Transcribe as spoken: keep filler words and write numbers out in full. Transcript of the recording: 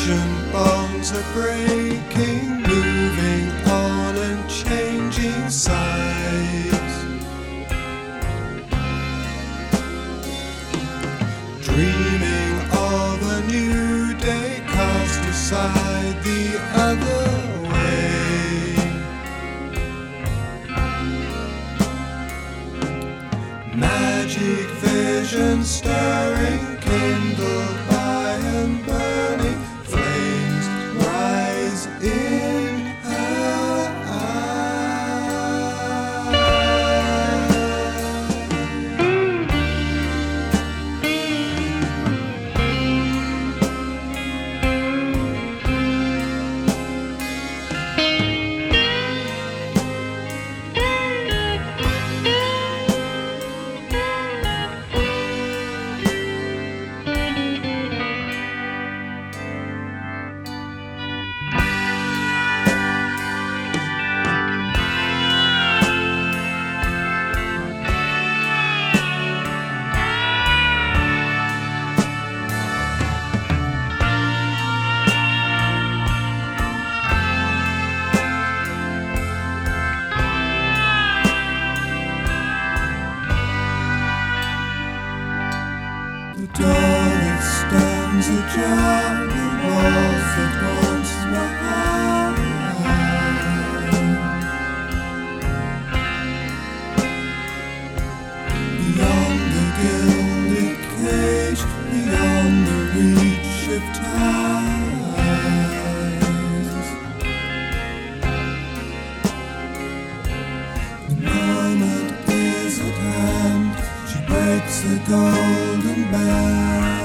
Ancient bonds are breaking, moving on and changing sides. Dreaming of a new day, cast aside the other way. Magic vision stirring, kindled by and burning flames rise in her eyes. The door that stands ajar, the walls that once were high. Beyond the gilded cage, beyond the reach of ties. The moment is at hand, she breaks the golden band.